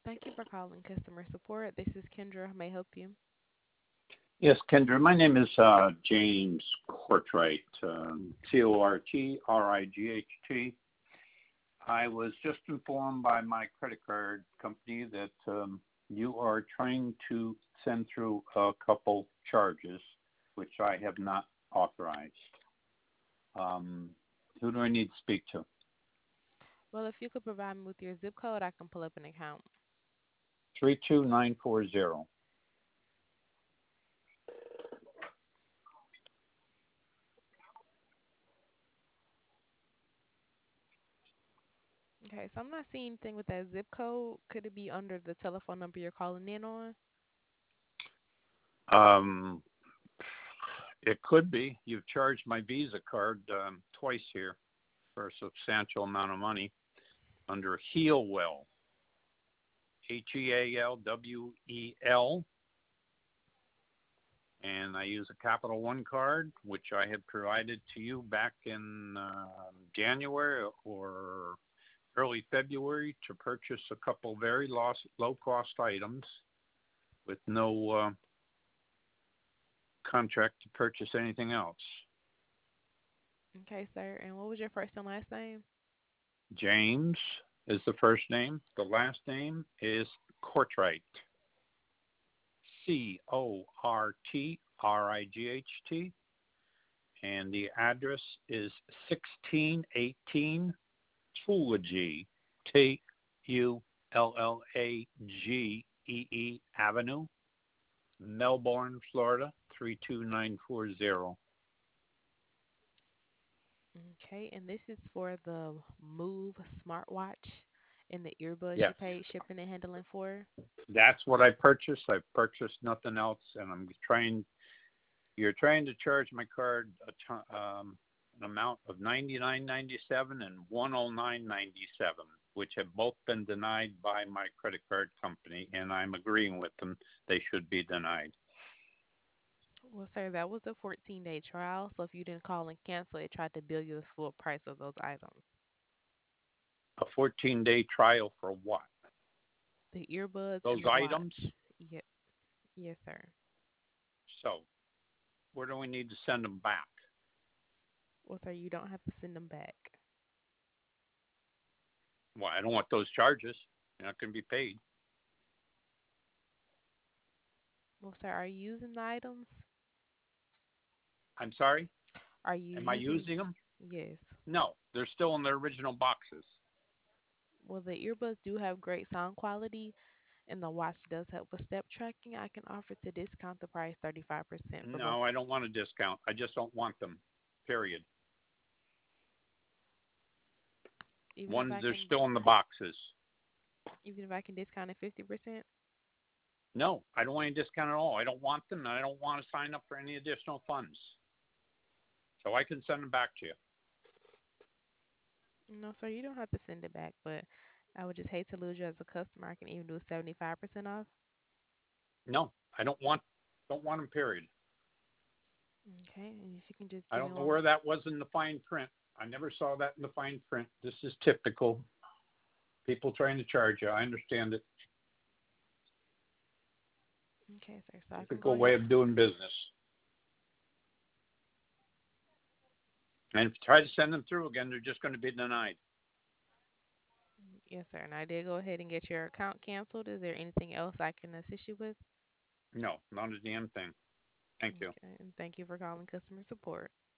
Thank you for calling customer support. This is Kendra. May I help you? Yes, Kendra. My name is James Cortright, Cortright. I was just informed by my credit card company that you are trying to send through a couple charges, which I have not authorized. Um, who do I need to speak to? Well, if you could provide me with your zip code, I can pull up an account. 32940. Okay, so I'm not seeing anything with that zip code. Could it be under the telephone number you're calling in on? Um, it could be. You've charged my Visa card twice here for a substantial amount of money under Healwell, Healwell, and I use a Capital One card, which I had provided to you back in January or early February to purchase a couple very low cost items with no contract to purchase anything else. Okay, sir. And what was your first and last name? James is the first name. The last name is Cortright. Cortright. And the address is 1618 Tullagee, Tullagee Avenue, Melbourne, Florida, 32940. Okay, and this is for the Move smartwatch and the earbuds you Yes, paid shipping and handling for. that's what I purchased. I purchased nothing else, and you're trying to charge my card an amount of 99.97 and 109.97, which have both been denied by my credit card company, and I'm agreeing with them. They should be denied. Well, sir, that was a 14-day trial, so if you didn't call and cancel, it tried to bill you the full price of those items. A 14-day trial for what? The earbuds and Those the items. watch. Yeah, yes, sir. So where do we need to send them back? Well, sir, you don't have to send them back. Well, I don't want those charges. They're not going to be paid. Well, sir, are you using the items? I'm sorry. Are you Am I using? using them? Yes. No, they're still in their original boxes. Well, the earbuds do have great sound quality, and the watch does help with step tracking. I can offer to discount the price 35% for both. No, I don't want a discount. I just don't want them. Period. Even if One, I they're can, still in the boxes. even if I can discount it 50%. No, I don't want any discount at all. I don't want them, and I don't want to sign up for any additional funds. So I can send them back to you. No, sir, you don't have to send it back, but I would just hate to lose you as a customer. I can even do 75% off. No, I don't want them. Period. Okay, and if you can just I give me don't know one. where that was in the fine print. I never saw that in the fine print. This is typical. People trying to charge you. I understand it. Okay, sir, so I can go Typical way ahead. of doing business. And if you try to send them through again, they're just going to be denied. Yes, sir, and I did go ahead and get your account canceled. Is there anything else I can assist you with? No, not a damn thing. Thank you. Okay, and thank you for calling customer support.